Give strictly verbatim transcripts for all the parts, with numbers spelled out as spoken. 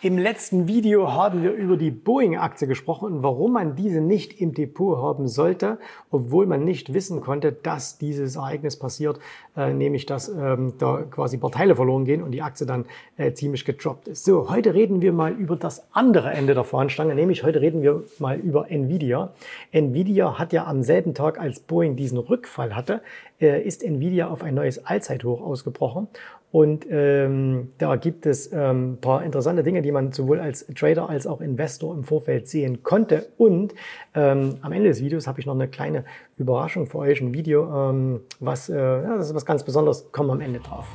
Im letzten Video haben wir über die Boeing-Aktie gesprochen und warum man diese nicht im Depot haben sollte, obwohl man nicht wissen konnte, dass dieses Ereignis passiert, äh, nämlich dass ähm, da quasi ein paar Teile verloren gehen und die Aktie dann äh, ziemlich gedroppt ist. So, heute reden wir mal über das andere Ende der Fahnenstange, nämlich heute reden wir mal über Nvidia. Nvidia hat ja am selben Tag, als Boeing diesen Rückfall hatte, äh, ist Nvidia auf ein neues Allzeithoch ausgebrochen. Und ähm, da gibt es ein ähm, paar interessante Dinge, die man sowohl als Trader als auch Investor im Vorfeld sehen konnte. Und ähm, am Ende des Videos habe ich noch eine kleine Überraschung für euch, ein Video, ähm, was, äh, ja, das ist was ganz Besonderes, kommen wir am Ende drauf.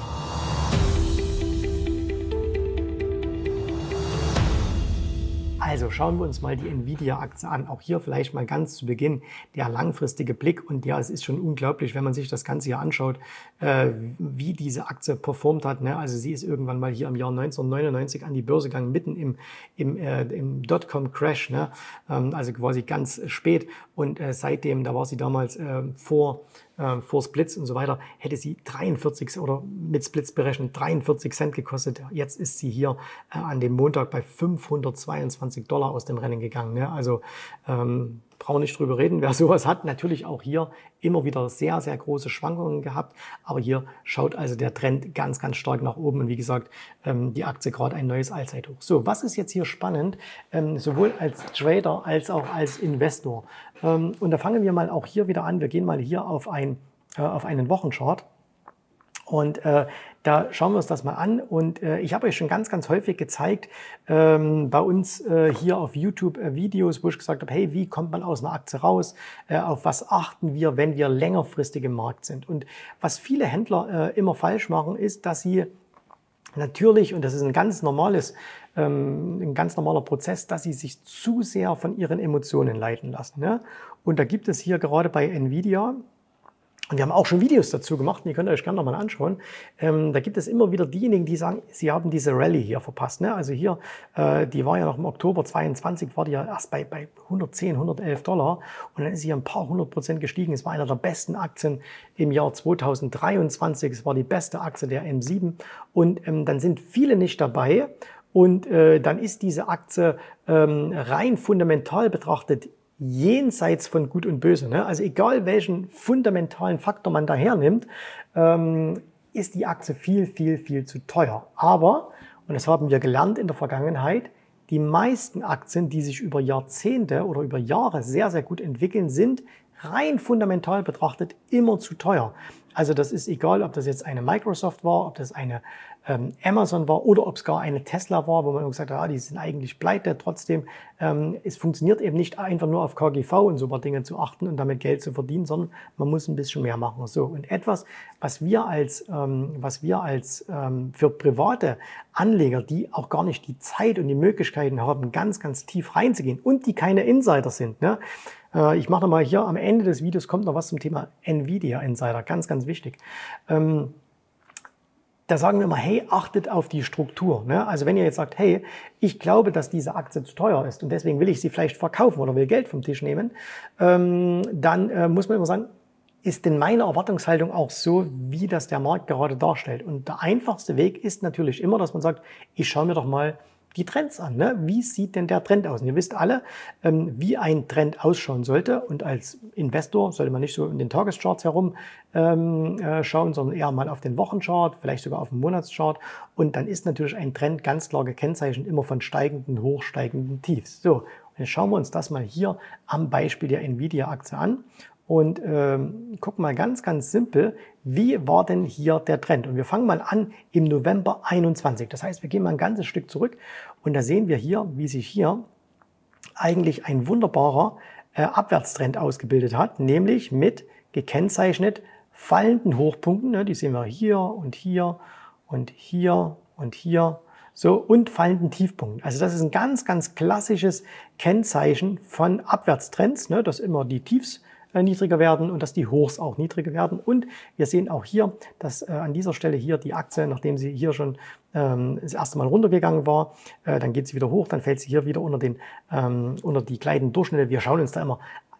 Also schauen wir uns mal die Nvidia-Aktie an. Auch hier vielleicht mal ganz zu Beginn der langfristige Blick. Und ja, es ist schon unglaublich, wenn man sich das Ganze hier anschaut, äh, wie diese Aktie performt hat. Ne? Also sie ist irgendwann mal hier im Jahr neunzehnhundertneunundneunzig an die Börse gegangen, mitten im, im, äh, im Dotcom-Crash, ne? ähm, also quasi ganz spät. Und äh, seitdem, da war sie damals äh, vor... vor Splits und so weiter, hätte sie dreiundvierzig oder mit Splits berechnet dreiundvierzig Cent gekostet. Jetzt ist sie hier äh, an dem Montag bei fünfhundertzweiundzwanzig Dollar aus dem Rennen gegangen. Ne? Also ähm, brauchen wir nicht drüber reden. Wer sowas hat, natürlich auch hier immer wieder sehr, sehr große Schwankungen gehabt. Aber hier schaut also der Trend ganz, ganz stark nach oben. Und wie gesagt, ähm, die Aktie gerade ein neues Allzeithoch. So, was ist jetzt hier spannend? Ähm, sowohl als Trader als auch als Investor. Ähm, und da fangen wir mal auch hier wieder an. Wir gehen mal hier auf, ein, äh, auf einen Wochenchart. Und äh, da schauen wir uns das mal an. Und äh, ich habe euch schon ganz, ganz häufig gezeigt, ähm, bei uns äh, hier auf YouTube äh, Videos, wo ich gesagt habe, hey, wie kommt man aus einer Aktie raus? Äh, auf was achten wir, wenn wir längerfristig im Markt sind? Und was viele Händler äh, immer falsch machen, ist, dass sie natürlich, und das ist ein ganz normales, ähm, ein ganz normaler Prozess, dass sie sich zu sehr von ihren Emotionen leiten lassen. Ne? Und da gibt es hier gerade bei Nvidia, und wir haben auch schon Videos dazu gemacht, die könnt ihr euch gerne nochmal anschauen. Ähm, da gibt es immer wieder diejenigen, die sagen, sie haben diese Rallye hier verpasst. Ne? Also hier, äh, die war ja noch im Oktober zweiundzwanzig, war die ja erst bei, bei hundertzehn, hundertelf Dollar und dann ist sie hier ein paar hundert Prozent gestiegen. Es war einer der besten Aktien im Jahr zweitausenddreiundzwanzig. Es war die beste Aktie der M sieben und ähm, dann sind viele nicht dabei. Und äh, dann ist diese Aktie ähm, rein fundamental betrachtet jenseits von Gut und Böse. Ne? Also egal welchen fundamentalen Faktor man da hernimmt, ähm, ist die Aktie viel, viel, viel zu teuer. Aber, und das haben wir gelernt in der Vergangenheit, die meisten Aktien, die sich über Jahrzehnte oder über Jahre sehr, sehr gut entwickeln, sind rein fundamental betrachtet immer zu teuer. Also das ist egal, ob das jetzt eine Microsoft war, ob das eine ähm, Amazon war oder ob es gar eine Tesla war, wo man gesagt hat, ah, die sind eigentlich pleite. Trotzdem, ähm, es funktioniert eben nicht einfach nur auf K G V und so ein paar Dinge zu achten und damit Geld zu verdienen, sondern man muss ein bisschen mehr machen. So, und etwas, was wir als, ähm, was wir als ähm, für private Anleger, die auch gar nicht die Zeit und die Möglichkeiten haben, ganz, ganz tief reinzugehen und die keine Insider sind, ne? Ich mache mal hier am Ende des Videos kommt noch was zum Thema Nvidia Insider, ganz, ganz wichtig. Ähm, da sagen wir mal, hey, achtet auf die Struktur. Ne? Also wenn ihr jetzt sagt, hey, ich glaube, dass diese Aktie zu teuer ist und deswegen will ich sie vielleicht verkaufen oder will Geld vom Tisch nehmen, ähm, dann äh, muss man immer sagen, ist denn meine Erwartungshaltung auch so, wie das der Markt gerade darstellt? Und der einfachste Weg ist natürlich immer, dass man sagt, ich schaue mir doch mal die Trends an. Ne? Wie sieht denn der Trend aus? Und ihr wisst alle, ähm, wie ein Trend ausschauen sollte. Und als Investor sollte man nicht so in den Tagescharts herum ähm, äh, schauen, sondern eher mal auf den Wochenchart, vielleicht sogar auf den Monatschart. Und dann ist natürlich ein Trend ganz klar gekennzeichnet immer von steigenden, hochsteigenden Tiefs. So, und jetzt schauen wir uns das mal hier am Beispiel der Nvidia-Aktie an. Und ähm, gucken mal ganz, ganz simpel, wie war denn hier der Trend? Und wir fangen mal an im November einundzwanzig. Das heißt, wir gehen mal ein ganzes Stück zurück und da sehen wir hier, wie sich hier eigentlich ein wunderbarer äh, Abwärtstrend ausgebildet hat, nämlich mit gekennzeichnet fallenden Hochpunkten. Ne? Die sehen wir hier und hier und hier und hier. So, und fallenden Tiefpunkten. Also das ist ein ganz, ganz klassisches Kennzeichen von Abwärtstrends, ne? Dass immer die Tiefs niedriger werden und dass die Hochs auch niedriger werden. Und wir sehen auch hier, dass äh, an dieser Stelle hier die Aktie, nachdem sie hier schon ähm, das erste Mal runtergegangen war, äh, dann geht sie wieder hoch, dann fällt sie hier wieder unter, den, ähm, unter die gleitenden Durchschnitte. Wir schauen uns da immer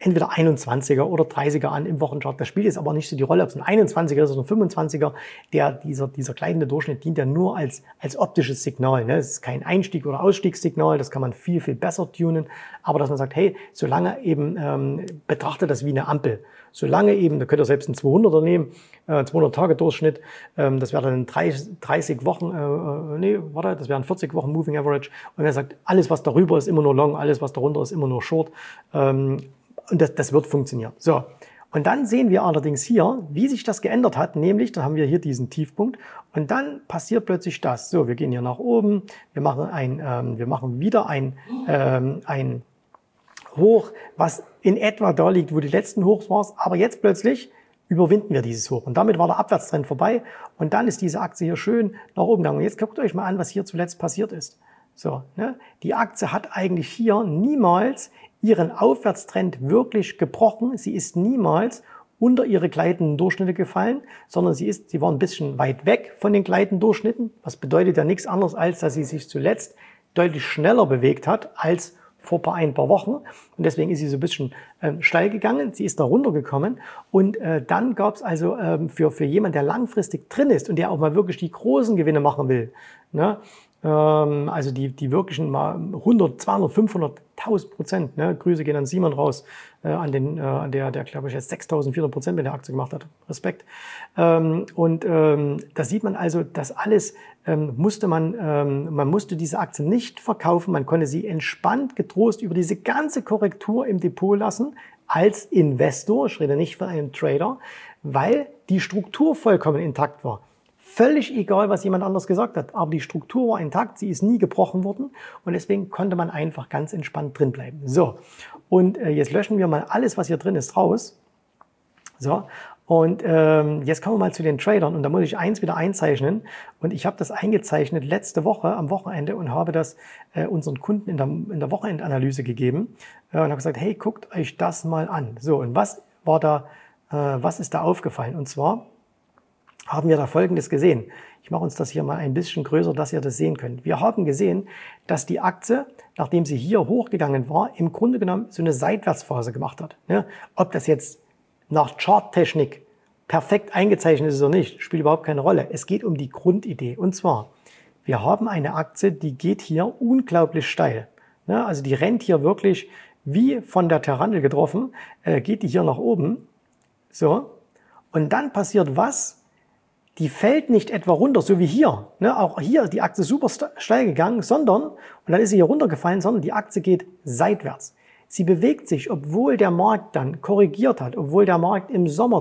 entweder einundzwanziger oder dreißiger an im Wochenchart. Das spielt jetzt aber nicht so die Rolle, ob es ein einundzwanziger ist oder ein fünfundzwanziger. Der, dieser, dieser gleitende Durchschnitt dient ja nur als, als optisches Signal. Ne? Es ist kein Einstieg- oder Ausstiegssignal, das kann man viel, viel besser tunen. Aber dass man sagt, hey, solange eben, ähm, betrachtet das wie eine Ampel. Solange eben, da könnt ihr selbst einen zweihunderter nehmen, äh, zweihundert-Tage-Durchschnitt, ähm, das wäre dann dreißig Wochen, äh, nee, warte, das wären vierzig Wochen Moving Average. Und er sagt, alles, was darüber ist, immer nur Long, alles, was darunter ist, immer nur Short. Ähm, und das, das wird funktionieren. So. Und dann sehen wir allerdings hier, wie sich das geändert hat, nämlich, da haben wir hier diesen Tiefpunkt und dann passiert plötzlich das. So, wir gehen hier nach oben, wir machen ein, ähm, wir machen wieder ein, ähm, ein Hoch, was in etwa da liegt, wo die letzten Hochs waren, aber jetzt plötzlich überwinden wir dieses Hoch. Und damit war der Abwärtstrend vorbei und dann ist diese Aktie hier schön nach oben gegangen. Und jetzt guckt euch mal an, was hier zuletzt passiert ist. So, ne? Die Aktie hat eigentlich hier niemals ihren Aufwärtstrend wirklich gebrochen. Sie ist niemals unter ihre gleitenden Durchschnitte gefallen, sondern sie ist, sie war ein bisschen weit weg von den gleitenden Durchschnitten. Was bedeutet ja nichts anderes, als dass sie sich zuletzt deutlich schneller bewegt hat als vor ein paar Wochen. Und deswegen ist sie so ein bisschen ähm, steil gegangen. Sie ist da runtergekommen. Und äh, dann gab es also ähm, für, für jemanden, der langfristig drin ist und der auch mal wirklich die großen Gewinne machen will, ne? ähm, also die, die wirklichen mal hundert, zweihundert, fünfhundert, tausend Prozent. Ne? Grüße gehen an Simon raus, äh, an, den, äh, an der, der glaube ich jetzt sechstausendvierhundert Prozent mit der Aktie gemacht hat. Respekt. Ähm, und ähm, da sieht man also, das alles ähm, musste man, ähm, man musste diese Aktie nicht verkaufen. Man konnte sie entspannt, getrost über diese ganze Korrektur im Depot lassen als Investor. Ich rede nicht von einem Trader, weil die Struktur vollkommen intakt war. Völlig egal, was jemand anders gesagt hat, aber die Struktur war intakt, sie ist nie gebrochen worden und deswegen konnte man einfach ganz entspannt drin bleiben. So, und äh, jetzt löschen wir mal alles, was hier drin ist, raus. So, und ähm, jetzt kommen wir mal zu den Tradern und da muss ich eins wieder einzeichnen und ich habe das eingezeichnet letzte Woche am Wochenende und habe das äh, unseren Kunden in der, in der Wochenendanalyse gegeben äh, und habe gesagt, hey, guckt euch das mal an. So, und was war da, äh, was ist da aufgefallen? Und zwar haben wir da Folgendes gesehen. Ich mache uns das hier mal ein bisschen größer, dass ihr das sehen könnt. Wir haben gesehen, dass die Aktie, nachdem sie hier hochgegangen war, im Grunde genommen so eine Seitwärtsphase gemacht hat. Ob das jetzt nach Charttechnik perfekt eingezeichnet ist oder nicht, spielt überhaupt keine Rolle. Es geht um die Grundidee. Und zwar, wir haben eine Aktie, die geht hier unglaublich steil. Also die rennt hier wirklich wie von der Terrandel getroffen, geht die hier nach oben. So. Und dann passiert was? Die fällt nicht etwa runter, so wie hier. Ne, auch hier die Aktie super steil gegangen, sondern, und dann ist sie hier runtergefallen, sondern die Aktie geht seitwärts. Sie bewegt sich, obwohl der Markt dann korrigiert hat, obwohl der Markt im Sommer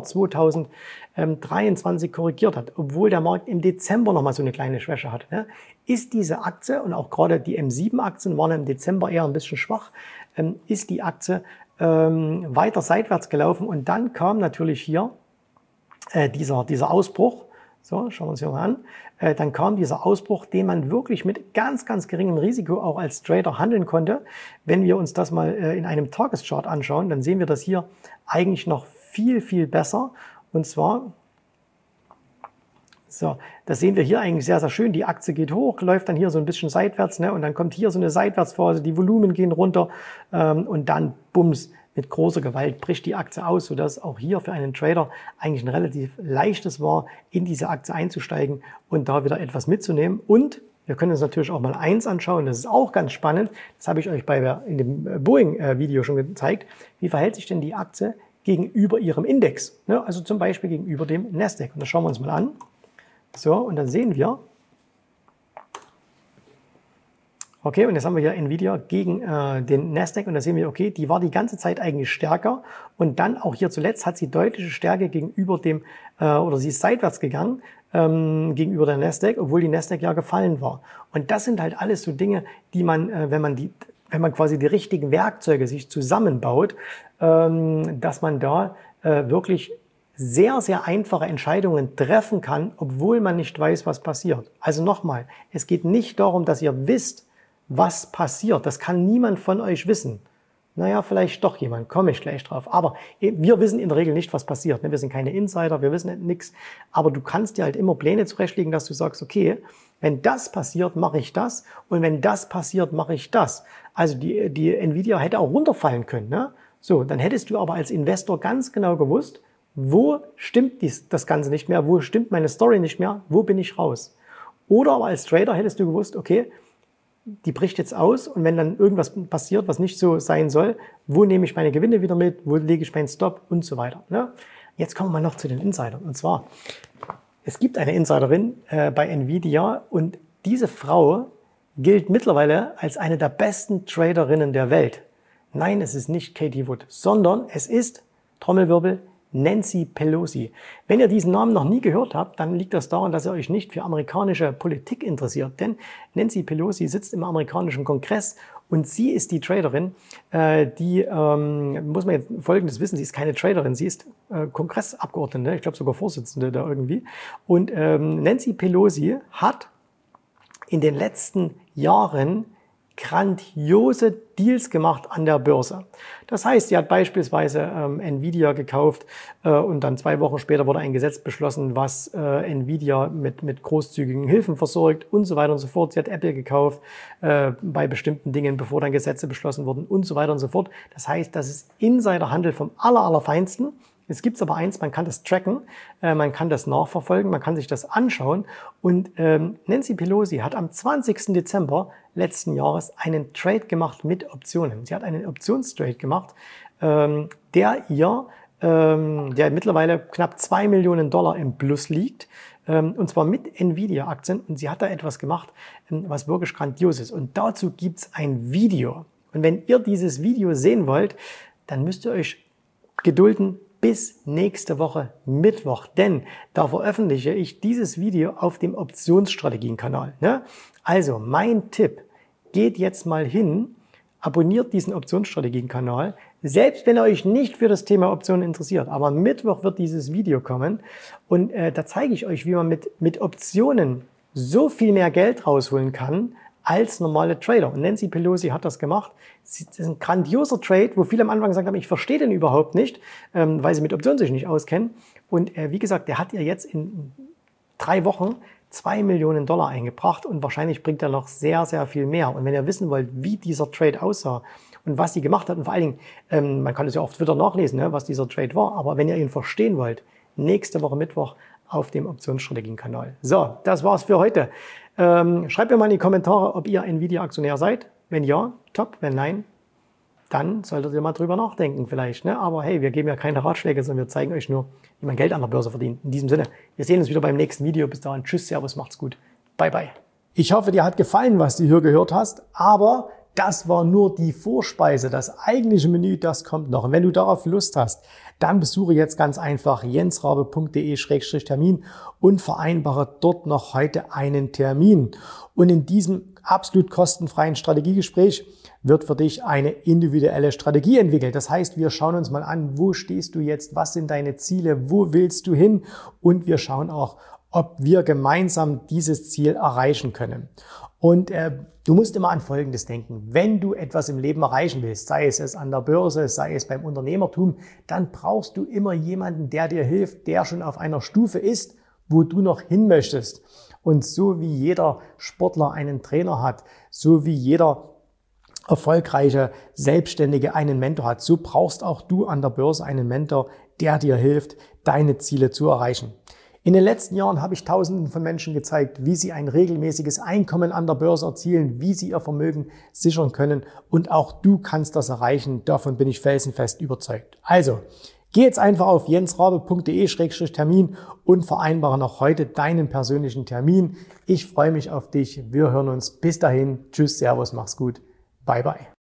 zweitausenddreiundzwanzig korrigiert hat, obwohl der Markt im Dezember nochmal so eine kleine Schwäche hat. Ne, ist diese Aktie, und auch gerade die M sieben Aktien waren im Dezember eher ein bisschen schwach, ähm, ist die Aktie ähm, weiter seitwärts gelaufen und dann kam natürlich hier äh, dieser, dieser Ausbruch. So, schauen wir uns hier mal an. Äh, dann kam dieser Ausbruch, den man wirklich mit ganz, ganz geringem Risiko auch als Trader handeln konnte. Wenn wir uns das mal äh, in einem Tageschart anschauen, dann sehen wir das hier eigentlich noch viel, viel besser. Und zwar, so, das sehen wir hier eigentlich sehr, sehr schön. Die Aktie geht hoch, läuft dann hier so ein bisschen seitwärts, ne? Und dann kommt hier so eine Seitwärtsphase, die Volumen gehen runter ähm, und dann, bums, mit großer Gewalt bricht die Aktie aus, sodass auch hier für einen Trader eigentlich ein relativ leichtes war, in diese Aktie einzusteigen und da wieder etwas mitzunehmen. Und wir können uns natürlich auch mal eins anschauen, das ist auch ganz spannend, das habe ich euch bei der, in dem Boeing-Video schon gezeigt. Wie verhält sich denn die Aktie gegenüber ihrem Index? Ne? Also zum Beispiel gegenüber dem Nasdaq. Und das schauen wir uns mal an. So, und dann sehen wir, okay, und jetzt haben wir hier Nvidia gegen äh, den Nasdaq und da sehen wir, okay, die war die ganze Zeit eigentlich stärker und dann auch hier zuletzt hat sie deutliche Stärke gegenüber dem, äh, oder sie ist seitwärts gegangen ähm, gegenüber der Nasdaq, obwohl die Nasdaq ja gefallen war. Und das sind halt alles so Dinge, die man, äh, wenn man die, wenn man quasi die richtigen Werkzeuge sich zusammenbaut, ähm, dass man da äh, wirklich sehr, sehr einfache Entscheidungen treffen kann, obwohl man nicht weiß, was passiert. Also nochmal, es geht nicht darum, dass ihr wisst, was passiert. Das kann niemand von euch wissen. Naja, vielleicht doch jemand, komme ich gleich drauf. Aber wir wissen in der Regel nicht, was passiert. Wir sind keine Insider, wir wissen nichts. Aber du kannst dir halt immer Pläne zurechtlegen, dass du sagst, okay, wenn das passiert, mache ich das. Und wenn das passiert, mache ich das. Also die, die Nvidia hätte auch runterfallen können. Ne? So, dann hättest du aber als Investor ganz genau gewusst, wo stimmt dies, das Ganze nicht mehr, wo stimmt meine Story nicht mehr, wo bin ich raus. Oder aber als Trader hättest du gewusst, okay, die bricht jetzt aus und wenn dann irgendwas passiert, was nicht so sein soll, wo nehme ich meine Gewinne wieder mit, wo lege ich meinen Stop und so weiter. Ne? Jetzt kommen wir mal noch zu den Insidern. Und zwar, es gibt eine Insiderin äh, bei Nvidia und diese Frau gilt mittlerweile als eine der besten Traderinnen der Welt. Nein, es ist nicht Katie Wood, sondern es ist, Trommelwirbel, Nancy Pelosi. Wenn ihr diesen Namen noch nie gehört habt, dann liegt das daran, dass ihr euch nicht für amerikanische Politik interessiert. Denn Nancy Pelosi sitzt im amerikanischen Kongress und sie ist die Traderin, äh, die, ähm, muss man jetzt Folgendes wissen, sie ist keine Traderin, sie ist äh, Kongressabgeordnete, ich glaube sogar Vorsitzende da irgendwie. Und ähm, Nancy Pelosi hat in den letzten Jahren grandiose Deals gemacht an der Börse. Das heißt, sie hat beispielsweise ähm, Nvidia gekauft äh, und dann zwei Wochen später wurde ein Gesetz beschlossen, was äh, Nvidia mit, mit großzügigen Hilfen versorgt und so weiter und so fort. Sie hat Apple gekauft äh, bei bestimmten Dingen, bevor dann Gesetze beschlossen wurden und so weiter und so fort. Das heißt, das ist Insiderhandel vom aller, allerfeinsten. Es gibt aber eins, man kann das tracken, äh, man kann das nachverfolgen, man kann sich das anschauen. Und ähm, Nancy Pelosi hat am zwanzigsten Dezember letzten Jahres einen Trade gemacht mit Optionen. Sie hat einen Optionstrade gemacht, ähm, der ihr, ähm, der mittlerweile knapp zwei Millionen Dollar im Plus liegt. Ähm, und zwar mit Nvidia-Aktien. Und sie hat da etwas gemacht, ähm, was wirklich grandios ist. Und dazu gibt's ein Video. Und wenn ihr dieses Video sehen wollt, dann müsst ihr euch gedulden bis nächste Woche Mittwoch, denn da veröffentliche ich dieses Video auf dem Optionsstrategien-Kanal. Ne? Also mein Tipp, geht jetzt mal hin, abonniert diesen Optionsstrategien-Kanal, selbst wenn ihr euch nicht für das Thema Optionen interessiert. Aber Mittwoch wird dieses Video kommen und äh, da zeige ich euch, wie man mit, mit Optionen so viel mehr Geld rausholen kann, als normale Trader. Und Nancy Pelosi hat das gemacht. Das ist ein grandioser Trade, wo viele am Anfang gesagt haben, ich verstehe den überhaupt nicht, ähm, weil sie mit Optionen sich nicht auskennen. Und äh, wie gesagt, der hat ihr jetzt in drei Wochen zwei Millionen Dollar eingebracht und wahrscheinlich bringt er noch sehr, sehr viel mehr. Und wenn ihr wissen wollt, wie dieser Trade aussah und was sie gemacht hat, und vor allen Dingen, ähm, man kann es ja auf Twitter nachlesen, ne, was dieser Trade war, aber wenn ihr ihn verstehen wollt, nächste Woche Mittwoch auf dem Optionsstrategien-Kanal. So, das war's für heute. Ähm, schreibt mir mal in die Kommentare, ob ihr Nvidia-Aktionär seid. Wenn ja, top. Wenn nein, dann solltet ihr mal drüber nachdenken vielleicht. Ne? Aber hey, wir geben ja keine Ratschläge, sondern wir zeigen euch nur, wie man Geld an der Börse verdient. In diesem Sinne, wir sehen uns wieder beim nächsten Video. Bis dahin, tschüss, servus, macht's gut. Bye, bye. Ich hoffe, dir hat gefallen, was du hier gehört hast, aber das war nur die Vorspeise. Das eigentliche Menü, das kommt noch. Und wenn du darauf Lust hast, dann besuche jetzt ganz einfach jensrabe punkt de Schrägstrich Termin und vereinbare dort noch heute einen Termin. Und in diesem absolut kostenfreien Strategiegespräch wird für dich eine individuelle Strategie entwickelt. Das heißt, wir schauen uns mal an, wo stehst du jetzt, was sind deine Ziele, wo willst du hin und wir schauen auch, ob wir gemeinsam dieses Ziel erreichen können. Und äh, du musst immer an Folgendes denken. Wenn du etwas im Leben erreichen willst, sei es es an der Börse, sei es beim Unternehmertum, dann brauchst du immer jemanden, der dir hilft, der schon auf einer Stufe ist, wo du noch hin möchtest. Und so wie jeder Sportler einen Trainer hat, so wie jeder erfolgreiche Selbstständige einen Mentor hat, so brauchst auch du an der Börse einen Mentor, der dir hilft, deine Ziele zu erreichen. In den letzten Jahren habe ich Tausenden von Menschen gezeigt, wie sie ein regelmäßiges Einkommen an der Börse erzielen, wie sie ihr Vermögen sichern können und auch du kannst das erreichen. Davon bin ich felsenfest überzeugt. Also, geh jetzt einfach auf jensrabe punkt de Schrägstrich Termin und vereinbare noch heute deinen persönlichen Termin. Ich freue mich auf dich. Wir hören uns. Bis dahin. Tschüss, Servus, mach's gut. Bye, bye.